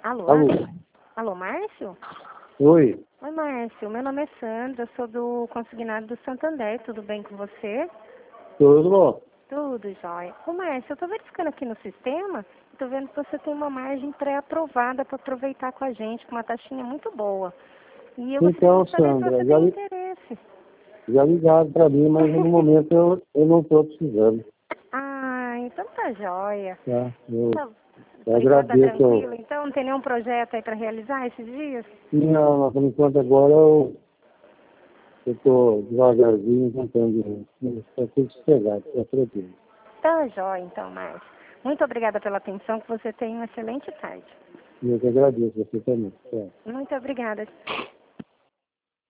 Alô? Alô? Alô, Márcio? Oi, Oi, Márcio. Meu nome é Sandra, eu sou do consignado do Santander. Tudo bem com você? tudo bom? Tudo jóia. Ô, Márcio, eu tô verificando aqui no sistema, tô vendo que você tem uma margem pré-aprovada para aproveitar com a gente, com uma taxinha muito boa. E eu gostaria Então, de saber se Sandra, você tem interesse. já ligaram para mim, mas no momento eu não estou precisando, Ah, então tá jóia. tá? Tá, Eu por enquanto tá agradeço. tranquilo, então não tem nenhum projeto aí para realizar esses dias? Não, por enquanto agora eu estou devagarzinho tentando, está tudo sossegado, está tranquilo. Tá jóia, então, Márcio. Muito obrigada pela atenção, que você tenha uma excelente tarde. E eu que agradeço, você também. Tchau. Muito obrigada.